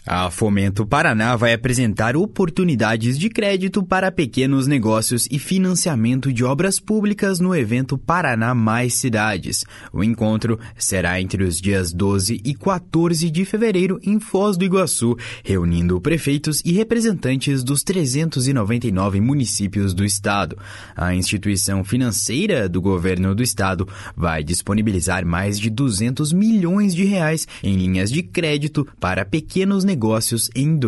A Fomento Paraná vai apresentar oportunidades de crédito para pequenos negócios e financiamento de obras públicas no evento Paraná Mais Cidades. O encontro será entre os dias 12 e 14 de fevereiro em Foz do Iguaçu, reunindo prefeitos e representantes dos 399 municípios do estado. A instituição financeira do governo do estado vai disponibilizar mais de 200 milhões de reais em linhas de crédito para pequenos negócios em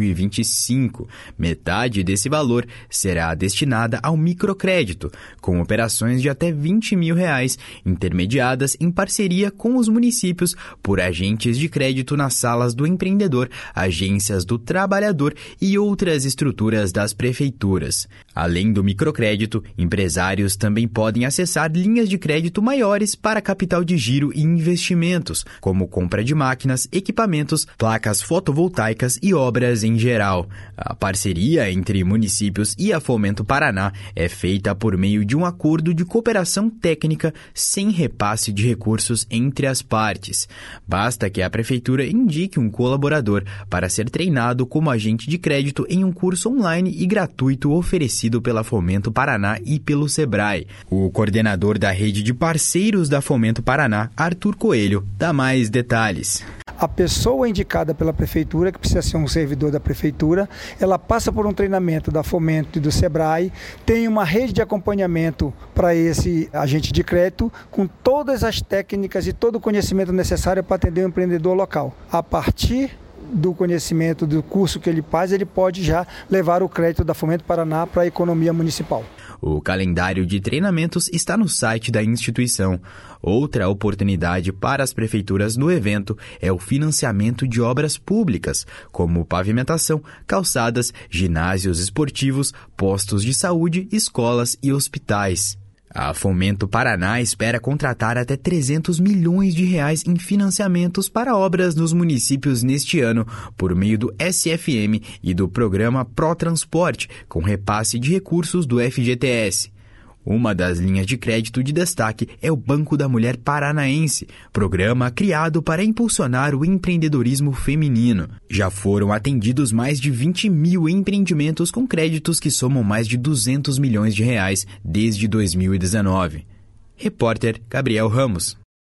2025. Metade desse valor será destinada ao microcrédito, com operações de até R$20 mil, intermediadas em parceria com os municípios por agentes de crédito nas salas do empreendedor, agências do trabalhador e outras estruturas das prefeituras. Além do microcrédito, empresários também podem acessar linhas de crédito maiores para capital de giro e investimentos, como compra de máquinas, equipamentos, placas fotovoltaicas e obras em geral. A parceria entre municípios e a Fomento Paraná é feita por meio de um acordo de cooperação técnica sem repasse de recursos entre as partes. Basta que a prefeitura indique um colaborador para ser treinado como agente de crédito em um curso online e gratuito oferecido pela Fomento Paraná e pelo Sebrae. O coordenador da rede de parceiros da Fomento Paraná, Arthur Coelho, dá mais detalhes. A pessoa indicada pela prefeitura, que precisa ser um servidor da prefeitura, ela passa por um treinamento da Fomento e do Sebrae, tem uma rede de acompanhamento para esse agente de crédito, com todas as técnicas e todo o conhecimento necessário para atender o empreendedor local. A partir do conhecimento do curso que ele faz, ele pode já levar o crédito da Fomento Paraná para a economia municipal. O calendário de treinamentos está no site da instituição. Outra oportunidade para as prefeituras no evento é o financiamento de obras públicas, como pavimentação, calçadas, ginásios esportivos, postos de saúde, escolas e hospitais. A Fomento Paraná espera contratar até R$300 milhões em financiamentos para obras nos municípios neste ano, por meio do SFM e do programa ProTransporte, com repasse de recursos do FGTS. Uma das linhas de crédito de destaque é o Banco da Mulher Paranaense, programa criado para impulsionar o empreendedorismo feminino. Já foram atendidos mais de 20 mil empreendimentos com créditos que somam mais de R$200 milhões desde 2019. Repórter Gabriel Ramos.